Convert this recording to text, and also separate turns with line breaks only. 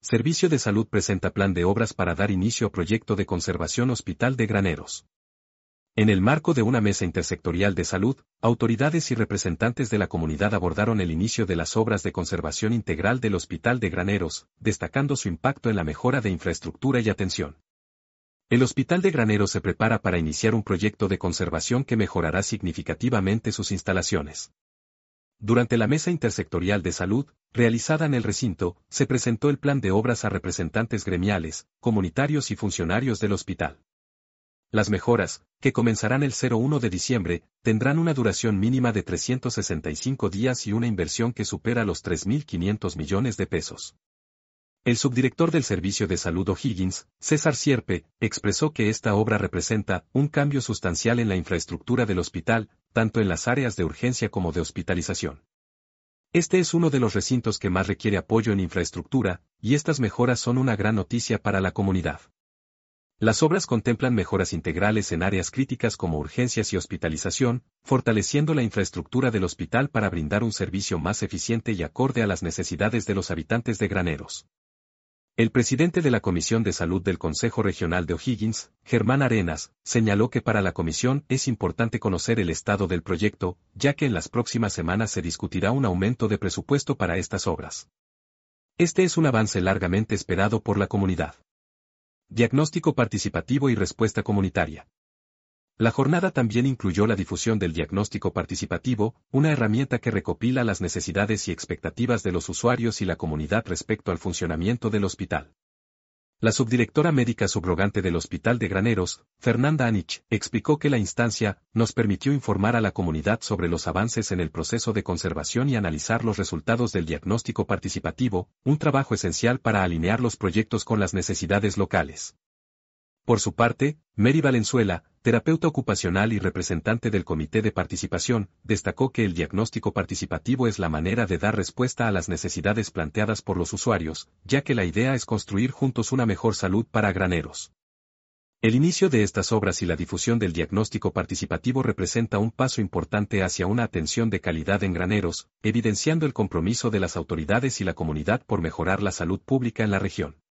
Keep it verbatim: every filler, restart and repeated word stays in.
Servicio de Salud presenta plan de obras para dar inicio a proyecto de conservación Hospital de Graneros. En el marco de una mesa intersectorial de salud, autoridades y representantes de la comunidad abordaron el inicio de las obras de conservación integral del Hospital de Graneros, destacando su impacto en la mejora de infraestructura y atención. El Hospital de Graneros se prepara para iniciar un proyecto de conservación que mejorará significativamente sus instalaciones. Durante la mesa intersectorial de salud, realizada en el recinto, se presentó el plan de obras a representantes gremiales, comunitarios y funcionarios del hospital. Las mejoras, que comenzarán el uno de diciembre, tendrán una duración mínima de trescientos sesenta y cinco días y una inversión que supera los tres mil quinientos millones de pesos. El subdirector del Servicio de Salud O'Higgins, César Sierpe, expresó que esta obra representa un cambio sustancial en la infraestructura del hospital, tanto en las áreas de urgencia como de hospitalización. Este es uno de los recintos que más requiere apoyo en infraestructura, y estas mejoras son una gran noticia para la comunidad. Las obras contemplan mejoras integrales en áreas críticas como urgencias y hospitalización, fortaleciendo la infraestructura del hospital para brindar un servicio más eficiente y acorde a las necesidades de los habitantes de Graneros. El presidente de la Comisión de Salud del Consejo Regional de O'Higgins, Germán Arenas, señaló que para la comisión es importante conocer el estado del proyecto, ya que en las próximas semanas se discutirá un aumento de presupuesto para estas obras. Este es un avance largamente esperado por la comunidad. Diagnóstico participativo y respuesta comunitaria. La jornada también incluyó la difusión del diagnóstico participativo, una herramienta que recopila las necesidades y expectativas de los usuarios y la comunidad respecto al funcionamiento del hospital. La subdirectora médica subrogante del Hospital de Graneros, Fernanda Anich, explicó que la instancia nos permitió informar a la comunidad sobre los avances en el proceso de conservación y analizar los resultados del diagnóstico participativo, un trabajo esencial para alinear los proyectos con las necesidades locales. Por su parte, Mary Valenzuela, terapeuta ocupacional y representante del Comité de Participación, destacó que el diagnóstico participativo es la manera de dar respuesta a las necesidades planteadas por los usuarios, ya que la idea es construir juntos una mejor salud para Graneros. El inicio de estas obras y la difusión del diagnóstico participativo representa un paso importante hacia una atención de calidad en Graneros, evidenciando el compromiso de las autoridades y la comunidad por mejorar la salud pública en la región.